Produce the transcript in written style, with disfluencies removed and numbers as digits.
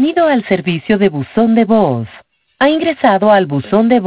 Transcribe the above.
Bienvenido al servicio de buzón de voz. Ha ingresado al buzón de voz